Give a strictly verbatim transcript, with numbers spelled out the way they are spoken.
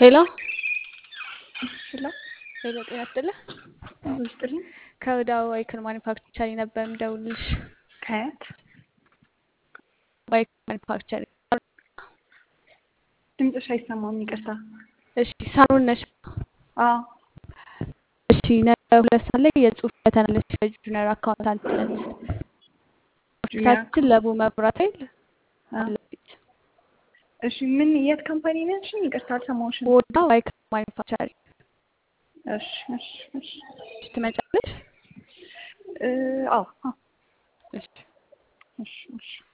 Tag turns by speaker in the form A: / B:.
A: ሄሎ
B: ሄሎ
A: ሄሎ፣ ጤና ይስጥልኝ።
B: ውስጥልኝ
A: ከወዳ ዋይክል ማኒፋክቸሪንግ ነበር የምደውልልሽ።
B: ከየት?
A: ዋይክል ማኒፋክቸሪንግ።
B: ድምፅሽ አይሰማም፣ ይቅርታ።
A: እሺ፣ ሳሮን ነሽ?
B: አዎ።
A: እሺ፣ ነገ ሁለት ሰዓት ላይ የጽሁፍ ፈተና አለሽ ከጁኒየር አካውንታንትነት። ኦፊሳችን ለቡ መብራት ኃይል ፊት ለፊት።
B: እሺ፣ ምን የት ካምፓኒ ነሽ? ይቅርታ አልሰማሁሽም።
A: ወዳ ዋይክል ማኒፋክቸሪንግ።
B: እሺ እሺ እሺ።
A: ትመጫለሽ?
B: እ አዎ።
A: እሺ
B: እሺ እሺ።